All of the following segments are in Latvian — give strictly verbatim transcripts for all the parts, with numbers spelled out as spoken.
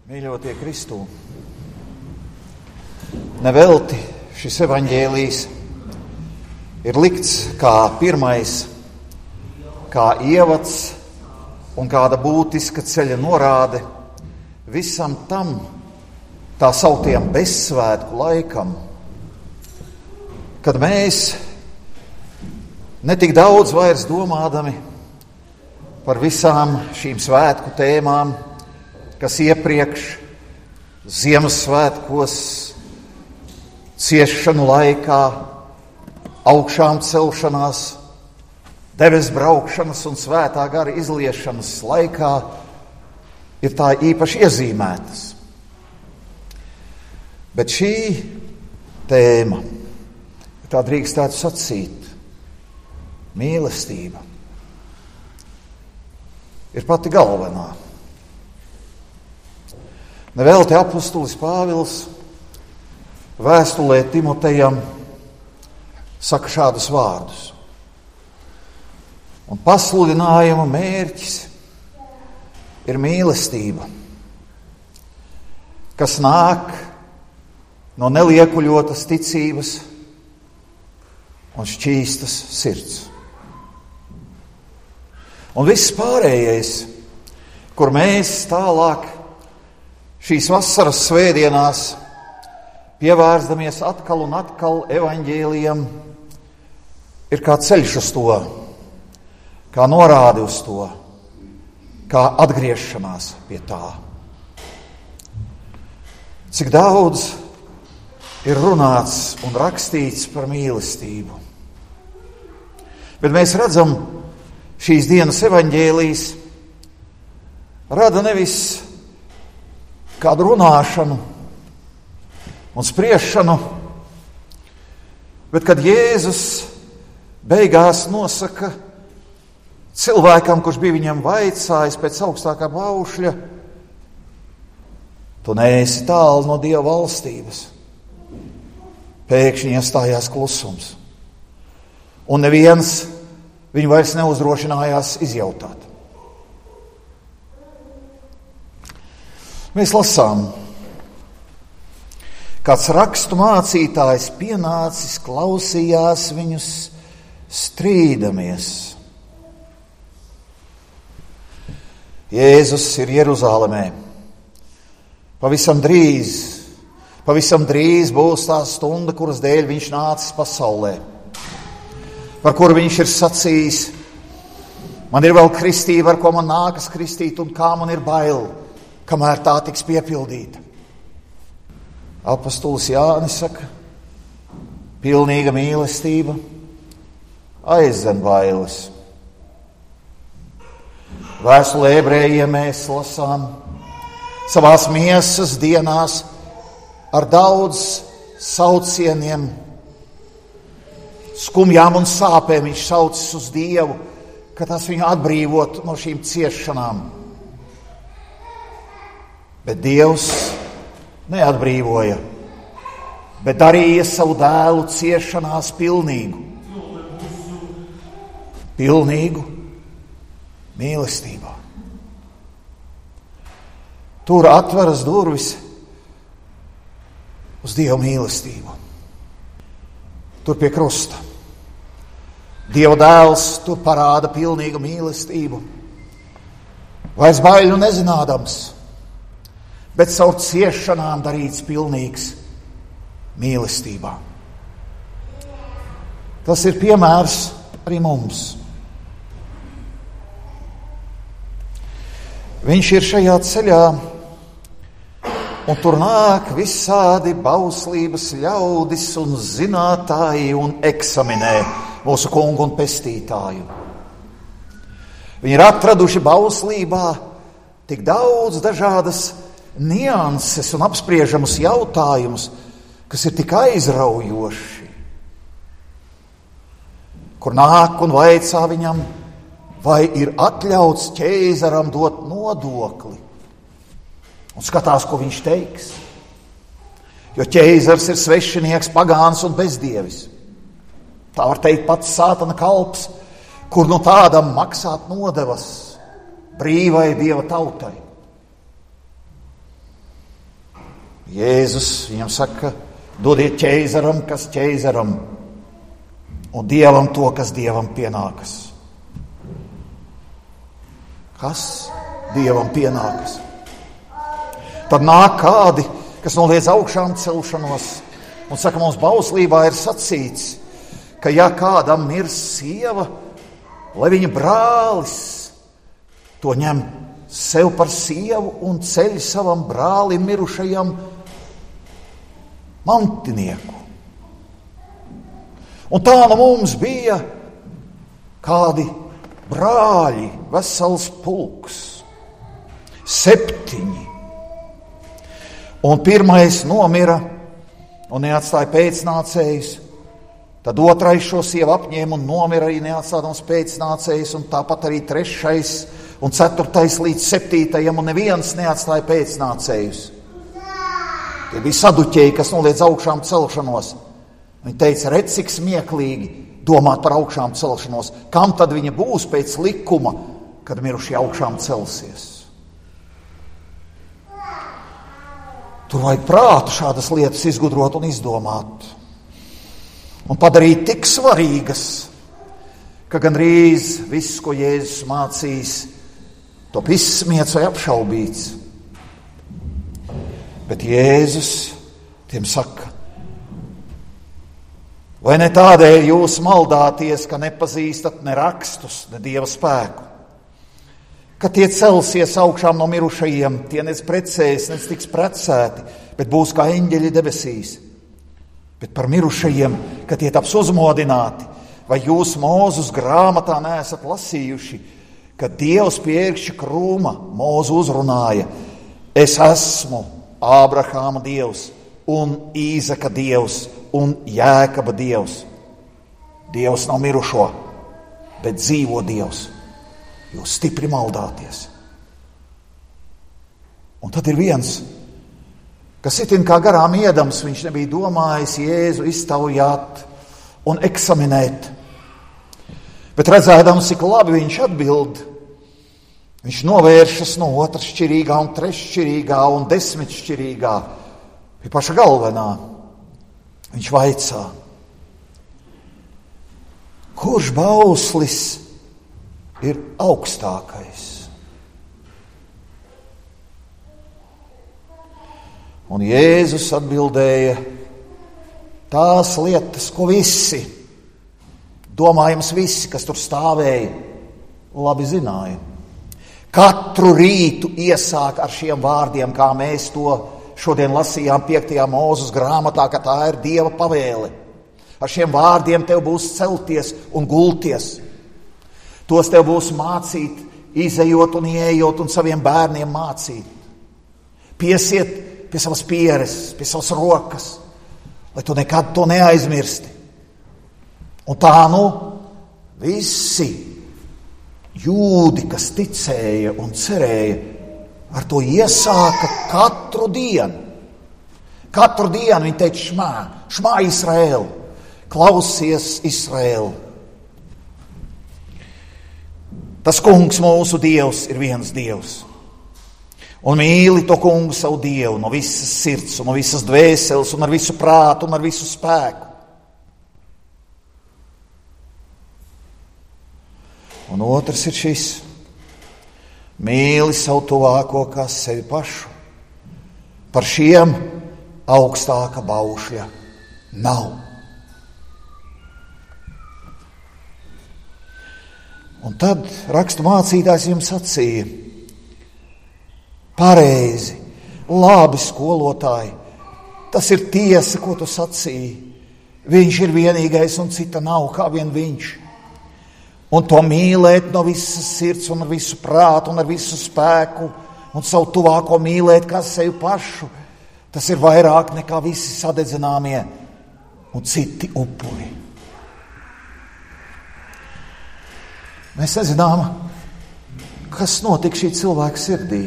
Mīļotie Kristū, nevelti šis evaņģēlijs ir likts kā pirmais, kā ievads un kāda būtiska ceļa norāde visam tam tā sauktiem bezsvētku laikam, kad mēs netik daudz vairs domādami par visām šīm svētku tēmām, kas iepriekš Ziemassvētkos, ciešanu laikā, augšām celšanās, debes braukšanas un svētā gara izliešanas laikā ir tā īpaši iezīmētas. Bet šī tēma, tā drīkstētu sacīt, mīlestība, ir pati galvenā. Nevelti apustulis Pāvils vēstulē Timotejam saka šādus vārdus. Un pasludinājuma mērķis ir mīlestība, kas nāk no neliekuļotas ticības un šķīstas sirds. Un viss pārējais, kur mēs tālāk šīs vasaras svētdienās pievērstamies atkal un atkal evaņģēlijam, ir kā ceļš uz to, kā norāde uz to, kā atgriešanās pie tā. Cik daudz ir runāts un rakstīts par mīlestību. Bet mēs redzam, šīs dienas evaņģēlijs rada nevis kādu runāšanu un spriešanu, bet kad Jēzus beigās nosaka cilvēkam, kurš bija viņam vaicājis pēc augstākā baušļa, tu neesi tālu no Dieva valstības. Pēkšņi iestājās klusums, un neviens viņu vairs neuzdrošinājās izjautāt. Mēs lasām, kāds rakstu mācītājs pienācis, klausījās viņus strīdamies. Jēzus ir Jeruzālemē. Pavisam drīz, pavisam drīz būs tā stunda, kuras dēļ viņš nācis pasaulē, par kuru viņš ir sacījis: man ir vēl kristība, ar ko man nākas kristīt, un kā man ir bail, kamēr tā tiks piepildīta. Apostolis Jānis saka, pilnīga mīlestība aizdzen bailes. Vēstulē ebrejiem mēs lasām, savās miesas dienās ar daudz saucieniem, skumjām un sāpēm viņš saucis uz Dievu, ka tas viņu atbrīvot no šīm ciešanām. Bet Dievs neatbrīvoja, bet darīja savu dēlu ciešanās pilnīgu. Pilnīgu mīlestībā. Tur atveras durvis uz Dieva mīlestību. Tur pie krusta. Dieva dēls tur parāda pilnīgu mīlestību. Vairs baiļu nezinādams, bet caur ciešanām darīts pilnīgs mīlestībā. Tas ir piemērs arī mums. Viņš ir šajā ceļā, un tur nāk visādi bauslības ļaudis un zinātāji un eksaminē mūsu kungu un pestītāju. Viņi ir atraduši bauslībā tik daudz dažādas nianses un apspriežamus jautājumus, kas ir tik aizraujoši, kur nāk un vaicā viņam, vai ir atļauts ķeizaram dot nodokli, un skatās, ko viņš teiks, jo ķeizars ir svešinieks, pagāns un bezdievis. Tā var teikt pats sātana kalps, kur no tādam maksāt nodevas brīvai Dieva tautai. Jēzus viņam saka, dodiet ķeizaram, kas ķeizaram, un Dievam to, kas Dievam pienākas. Kas Dievam pienākas? Tad nāk kādi, kas noliedz augšām celšanos, un saka, mums bauslībā ir sacīts, ka ja kādam ir sieva, lai viņa brālis to ņem sev par sievu un ceļ savam brālim mirušajam mantinieku. Un tā nu mums bija kādi brāļi, vesels pulks, septiņi. Un pirmais nomira un neatstāja pēcnācējus. Tad otrais šo sievu apņēma un nomira arī neatstādams pēcnācējus, un tāpat arī trešais un ceturtais līdz septītajam, un neviens neatstāja pēcnācējus. Tie bija saduķēji, kas noliedz augšām celšanos. Viņi teica, redz, cik smieklīgi domāt par augšām celšanos. Kam tad viņa būs pēc likuma, kad mirušie augšām celsies? Tur vajag prātu šādas lietas izgudrot un izdomāt. Un padarīt tik svarīgas, ka gandrīz viss, ko Jēzus mācīs, top izsmiets vai apšaubīts. Bet Jēzus tiem saka, vai ne tādēļ jūs maldāties, ka nepazīstat ne rakstus, ne Dieva spēku? Ka tie celsies augšām no mirušajiem, tie nec precēs, nec tiks precēti, bet būs kā eņģeļi debesīs. Bet par mirušajiem, ka tie taps uzmodināti, vai jūs Mūzes grāmatā neesat lasījuši, ka Dievs pie ērkšķa krūma Mūzu uzrunāja, es esmu Ābrahāma Dievs un Īzaka Dievs un Jēkaba Dievs. Dievs nav mirušo, bet dzīvo Dievs. Jūs stipri maldāties. Un tad ir viens, kas itin kā garām iedams, viņš nebija domājis Jēzu iztaujāt un eksaminēt. Bet redzēdams, cik labi viņš atbild, viņš novēršas no otršķirīgā un treššķirīgā un desmitšķirīgā pie paša galvenā. Viņš vaicā, kurš bauslis ir augstākais? Un Jēzus atbildēja, tās lietas, ko visi, domājams visi, kas tur stāvēja, labi zināja. Katru rītu iesāk ar šiem vārdiem, kā mēs to šodien lasījām piektajā Mūzes grāmatā, ka tā ir Dieva pavēle. Ar šiem vārdiem tev būs celties un gulties. Tos tev būs mācīt, izejot un ieejot un saviem bērniem mācīt. Piesiet pie savas pieres, pie savas rokas, lai tu nekad to neaizmirsti. Un tā nu visi jūdi, kas ticēja un cerēja, ar to iesāka katru dienu. Katru dienu viņi teica šmā, šmā Izraēl, klausies Izraēl. Tas kungs mūsu Dievs ir viens Dievs. Un mīli to kungu savu Dievu no visas sirds un no visas dvēseles un ar visu prātu un ar visu spēku. Un otrs ir šis. Mīli savu tuvāko kā sevi pašu. Par šiem augstāka baušļa nav. Un tad rakstu mācītājs jums sacīja, pareizi, labi skolotāji, tas ir tiesa, ko tu sacīji. Viņš ir vienīgais un cita nav, kā vien viņš. Un to mīlēt no visas sirds un ar visu prātu un ar visu spēku un savu tuvāko mīlēt kā sevi pašu, tas ir vairāk nekā visi sadedzināmie un citi upuri. Mēs nezinām, kas notika šī cilvēka sirdī.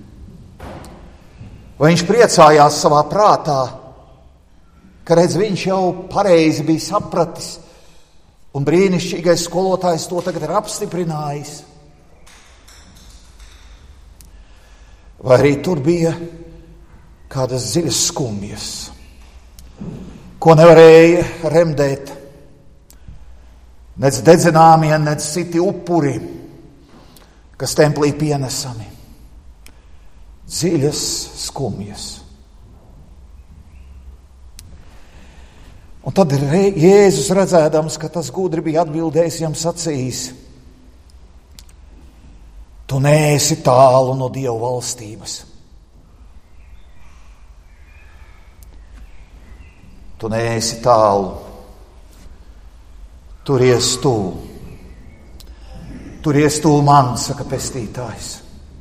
Vai viņš priecājās savā prātā, ka redz, viņš jau pareizi bija sapratis, un brīnišķīgais skolotājs to tagad ir apstiprinājis. Vai arī tur bija kādas dziļas skumjas, ko nevarēja remdēt, nec dedzināmie, nec citi upuri, kas templī pienesami. Dziļas skumjas. Un tad Jēzus redzēdams, ka tas gudri bija atbildējis, jam sacījis: tu neesi tālu no Dieva valstības. Tu neesi tālu. Turies tuvu. Turies tuvu man, saka pestītājs.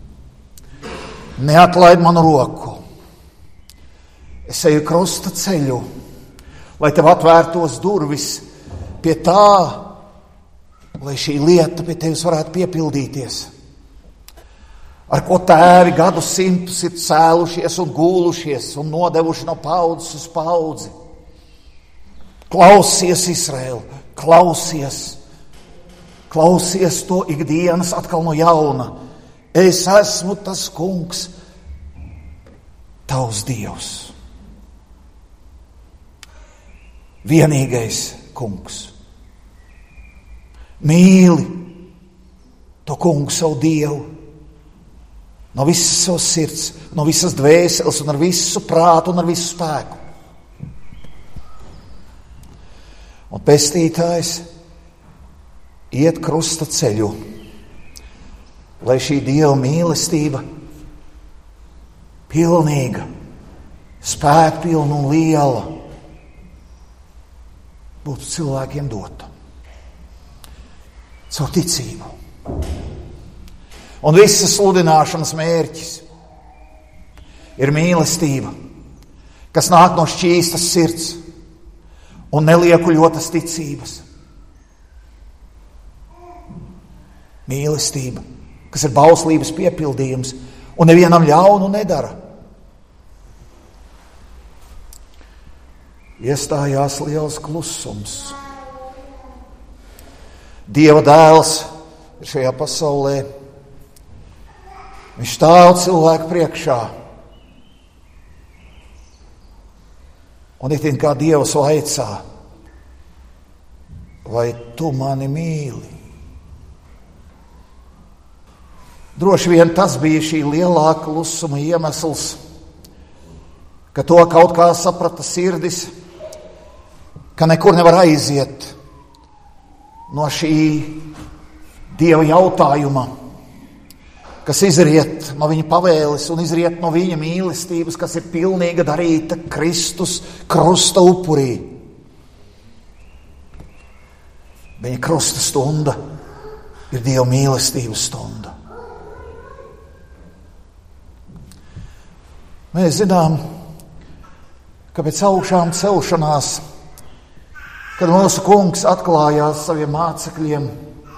Neatlaid manu roku. Es eju krusta ceļu, lai tev atvērtos durvis pie tā, lai šī lieta pie tevis varētu piepildīties. Ar ko tēvi gadu simtus ir cēlušies un gūlušies un nodevuši no paudzes uz paudzi. Klausies, Izraēl, klausies. Klausies to ikdienas atkal no jauna. Es esmu tas kungs, tavs Dievs. Vienīgais kungs. Mīli to kungu savu Dievu no visas savas sirds, no visas dvēseles un ar visu prātu un ar visu spēku. Un pestītājs iet krusta ceļu, lai šī Dieva mīlestība pilnīga, spēkpilna un liela būtu cilvēkiem dota. Caur ticību. Un visas sludināšanas mērķis ir mīlestība, kas nāk no šķīstas sirds un neliekuļotas ticības. Mīlestība, kas ir bauslības piepildījums un nevienam ļaunu nedara. Iestājās liels klusums. Dieva dēls ir šajā pasaulē. Viņš stāv cilvēku priekšā. Un itin kā Dievs vaicā: vai tu mani mīli? Droši vien tas bija šī lielā klusuma iemesls, ka to kaut kā saprata sirdis, ka nekur nevar aiziet no šī Dieva jautājuma, kas izriet no viņa pavēles un izriet no viņa mīlestības, kas ir pilnīga darīta Kristus krusta upurī. Viņa krusta stunda ir Dieva mīlestības stunda. Mēs zinām, ka pēc augšām celšanās, kad mūsu kungs atklājās saviem mācekļiem,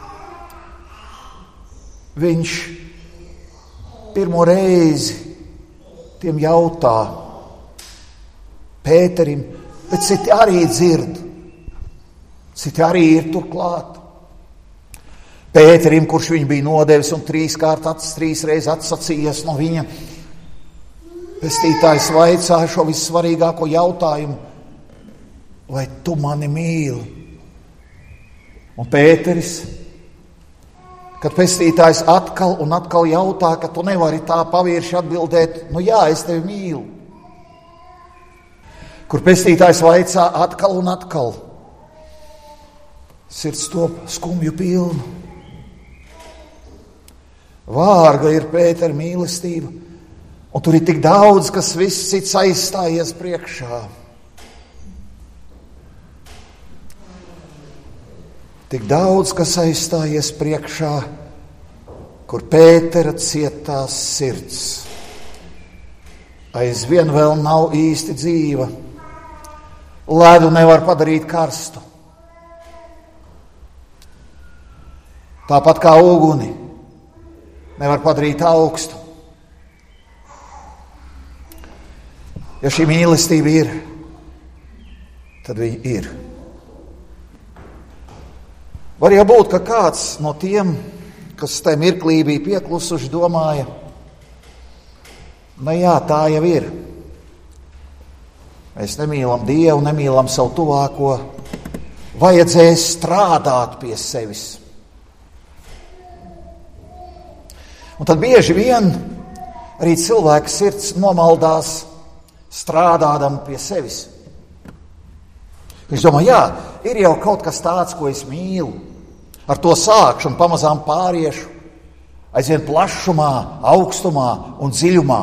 viņš pirmo reizi tiem jautā, Pēterim, bet citi arī dzird, citi arī ir turklāt. Pēterim, kurš viņu bija nodevis un trīskārt acis, trīs reizes atsacījies no viņa, pestītājs vaicāja šo vissvarīgāko jautājumu: vai tu mani mīli? Un Pēteris, kad pestītājs atkal un atkal jautā, ka tu nevari tā pavirši atbildēt: nu jā, es tevi mīlu. Kur pestītājs vaicā atkal un atkal, sirds top skumju pilnu. Vārga ir Pētera mīlestība, un tur ir tik daudz, kas viss cits aizstājies priekšā. Tik daudz, kas aizstājies priekšā, kur Pētera cietās sirds aizvien vēl nav īsti dzīva. Ledu nevar padarīt karstu. Tāpat kā uguni nevar padarīt augstu. Ja šī mīlestība ir, tad viņa ir. Var jau būt, ka kāds no tiem, kas tajā mirklī bija pieklusuši, domāja: nu jā, tā jau ir. mēs nemīlam Dievu, nemīlam savu tuvāko, vajadzēs strādāt pie sevis. Un tad bieži vien arī cilvēka sirds nomaldās strādādam pie sevis. Viņš domā, jā, ir jau kaut kas tāds, ko es mīlu. Ar to sākšu un pamazām pāriešu aizvien plašumā, augstumā un dziļumā.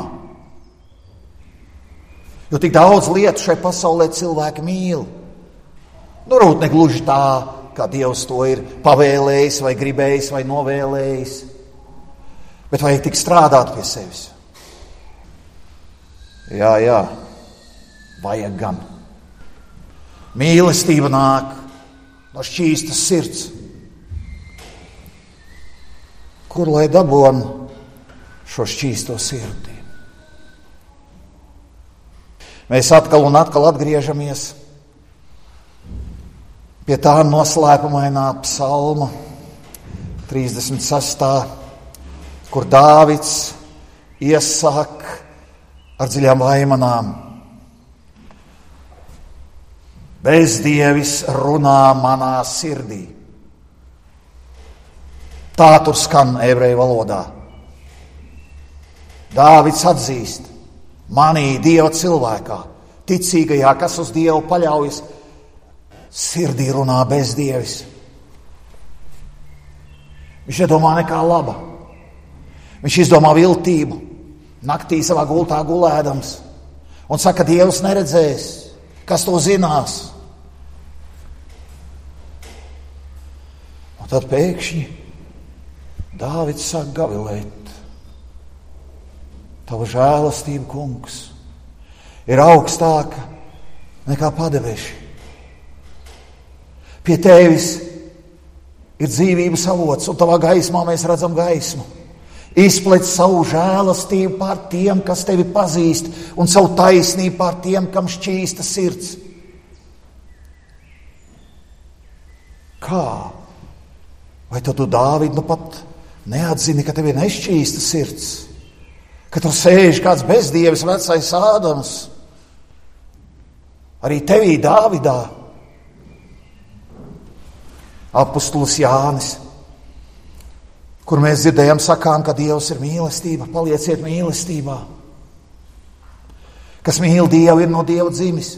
Jo tik daudz lietu šai pasaulē cilvēki mīl. Nu, rūt negluži tā, kā Dievs to ir pavēlējis vai gribējis vai novēlējis. Bet vajag tik strādāt pie sevis. Jā, jā, vajag gan. Mīlestība nāk no šķīstas sirds. Kur lai dabūnu šo šķīsto sirdi? Mēs atkal un atkal atgriežamies pie tā noslēpumainā psalma trīsdesmit sestā, kur Dāvids iesāk ar dziļām vaimanām. Bezdievis runā manā sirdī. Tā tur skan ebreju valodā. Dāvids atzīst, manī Dieva cilvēkā, ticīgajā, kas uz Dievu paļaujas, sirdī runā bezdievis. Viņš nedomā nekā laba. Viņš izdomā viltību, naktī savā gultā gulēdams, un saka, Dievs neredzēs, kas to zinās. Un tad pēkšņi Dāvids sāk gavilēt. Tava žēlastība, kungs, ir augstāka nekā padeveši. Pie tevis ir dzīvības avots, un tavā gaismā mēs redzam gaismu. Izplec savu žēlastību pār tiem, kas tevi pazīst, un savu taisnību pār tiem, kam šķīsta sirds. Kā? Vai tu, tu Dāvid, nu pat neatzini, ka tev ir nešķīsta sirds? Ka tur sēž kāds bezdievis vecais Ādams? Arī tevī, Dāvidā. Apostols Jānis, kur mēs dzirdējam sakām, ka Dievs ir mīlestība, palieciet mīlestībā. Kas mīl Dievu, ir no Dieva dzimis.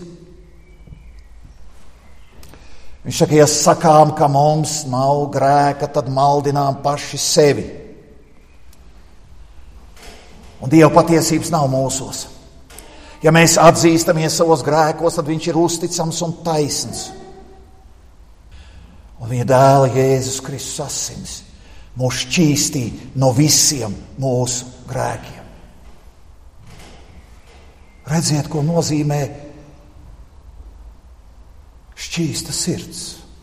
Viņš saka, ja sakām, ka mums nav grēka, tad maldinām paši sevi. Un Dieva patiesības nav mūsos. Ja mēs atzīstamies savos grēkos, tad viņš ir uzticams un taisns. Un viņa dēla Jēzus Kristus asins mūs šķīstī no visiem mūsu grēkiem. Redziet, ko nozīmē šķīsta sirds.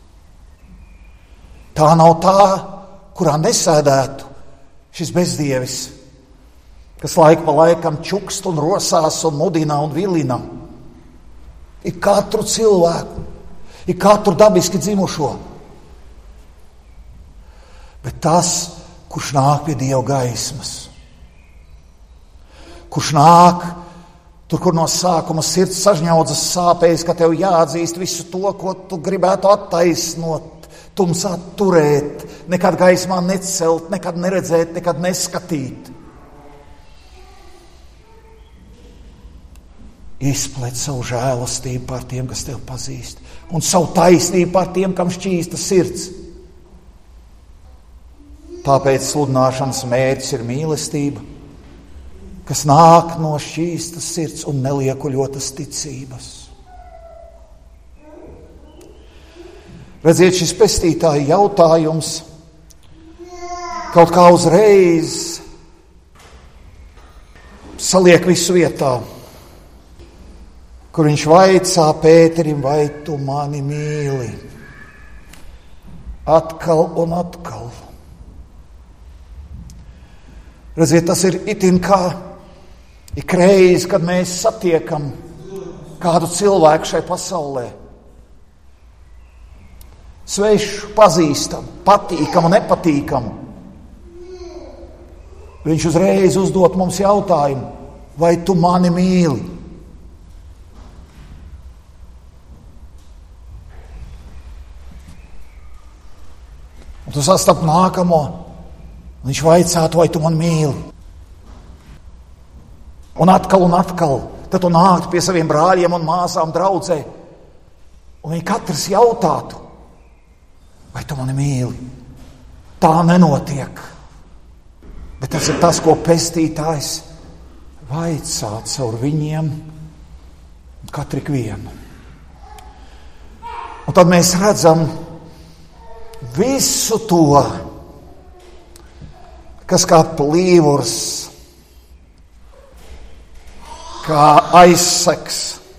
Tā nav tā, kurā nesēdētu šis bezdievis, kas laiku pa laikam čukst un rosās un mudina un vilina. Ir katru cilvēku, ir katru dabiski dzimušo. Bet tas, kurš nāk pie Dieva gaismas, kurš nāk tur, kur no sākuma sirds sažņaudzas sāpēs, ka tev jāatzīst visu to, ko tu gribētu attaisnot, tumsā turēt, nekad gaismā necelt, nekad neredzēt, nekad neskatīt. Izplēt savu žēlastību pār tiem, kas tev pazīst, un savu taisnību pār tiem, kam šķīsta sirds. Tāpēc sludināšanas mērķis ir mīlestība, kas nāk no šķīstas sirds un neliekuļotas ticības. Redziet, šis pestītāja jautājums kaut kā uzreiz saliek visu vietā, kur viņš vaicā Pēterim, vai tu mani mīli? Atkal un atkal. Redziet, tas ir itin kā ik reizi, kad mēs satiekam kādu cilvēku šai pasaulē. Svešu, pazīstam, patīkam un nepatīkam. Viņš uzreiz uzdot mums jautājumu, vai tu mani mīli? Tu sastap nākamo, un viņš vaicātu, vai tu man mīli. Un atkal un atkal, tad tu nāktu pie saviem brāļiem un māsām draudzē, un viņi katrs jautātu, vai tu mani mīli. Tā nenotiek. Bet tas ir tas, ko pestītājs vaicā caur viņiem, katru ikvienu. Un tad mēs redzam visu to, kas kā plīvurs, kā aizseks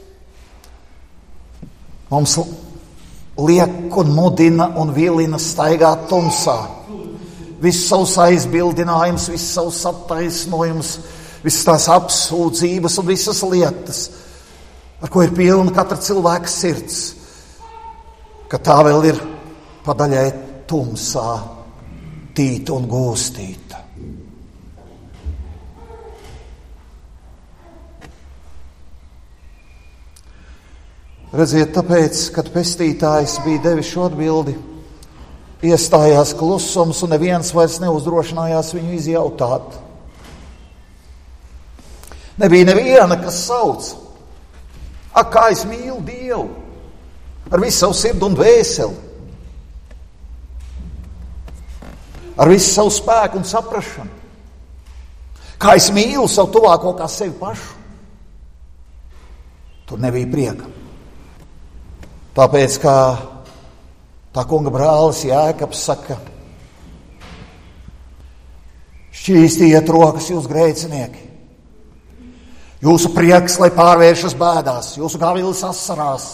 mums liek un mudina un vilina staigāt tumsā. Visus savus aizbildinājumus, visus savus attaisnojumus, visas tās apsūdzības un visas lietas, ar ko ir pilna katra cilvēka sirds, ka tā vēl ir padaļai tumsā, tīta un gūstīta. Redziet, tāpēc, kad pestītājs bija devis šo atbildi, iestājās klusums un neviens vairs neuzdrošinājās viņu izjautāt. Nebija neviena, kas sauc, ak, kā es mīlu Dievu, ar visu savu sirdi un dvēseli, ar visu savu spēku un saprašanu, kā es mīlu savu tuvāko kā sevi pašu. Tur nebija prieka. Tāpēc, kā tā kunga brālis Jēkabs saka, šķīstiet rokas jūs grēcinieki, jūsu prieks, lai pārvēršas bēdās, jūsu gavilis asarās.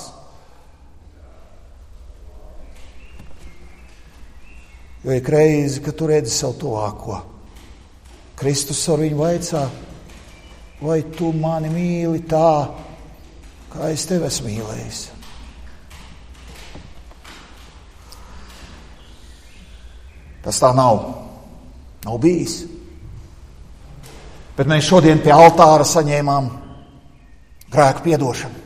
Jo ir reizi, ka tu redzi savu tuvāko. Kristus ar viņu vaicā, vai tu mani mīli tā, kā es tevi esmu mīlējis. Tas tā nav. Nav bijis. Bet mēs šodien pie altāra saņēmām grēku piedošanu.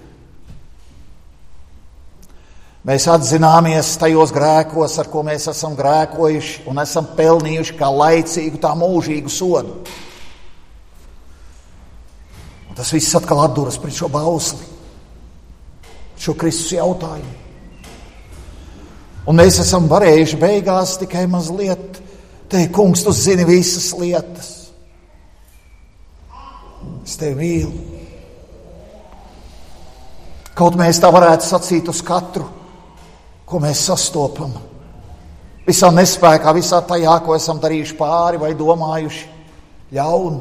Mēs atzināmies tajos grēkos, ar ko mēs esam grēkojuši un esam pelnījuši kā laicīgu, tā mūžīgu sodu. Un tas viss atkal atduras pret šo bausli, šo Kristus jautājumu. Un mēs esam varējuši beigās tikai mazliet teikt, kungs, tu zini visas lietas. Es tevi mīlu. Kaut mēs tā varētu sacīt uz katru, ko mēs sastopam. Visā nespēkā, visā tajā, ko esam darījuši pāri vai domājuši ļaunu.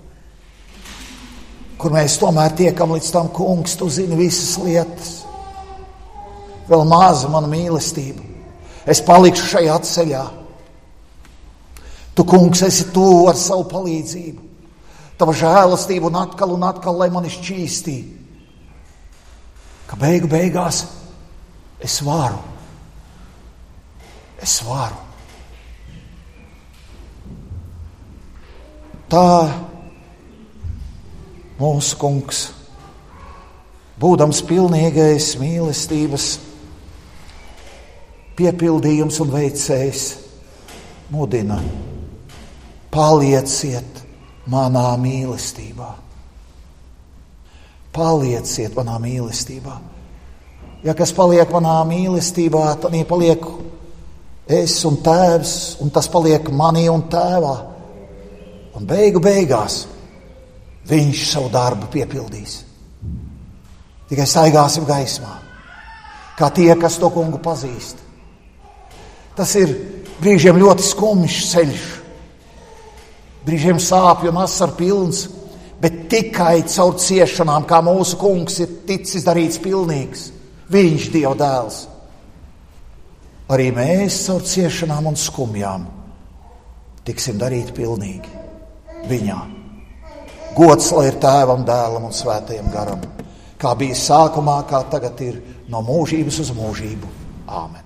Kur mēs tomēr tiekam līdz tam, kungs, tu zini visas lietas. Vēl maza mana mīlestība. Es palikšu šajā ceļā. Tu, kungs, esi tu ar savu palīdzību. Tava žēlastība un atkal un atkal, lai mani šķīstī. Ka beigu beigās es varu. Es varu. Tā mūsu kungs, būdams pilnīgais mīlestības piepildījums un veicējs, mudina, palieciet manā mīlestībā. Palieciet manā mīlestībā. Ja kas paliek manā mīlestībā, tad paliek es un tēvs, un tas paliek manī un tēvā. Un beigu beigās viņš savu darbu piepildīs. Tikai staigāsim gaismā, kā tie, kas to kungu pazīst. Tas ir brīžiem ļoti skumjš ceļš, brīžiem sāpju un asaru pilns, bet tikai caur ciešanām, kā mūsu kungs ir ticis darīts pilnīgs, viņš Dieva dēls. Arī mēs caur ciešanām un skumjām tiksim darīti pilnīgi viņā. Gods lai ir tēvam, dēlam un svētajam garam, kā bija sākumā, kā tagad ir, no mūžības uz mūžību. Āmen.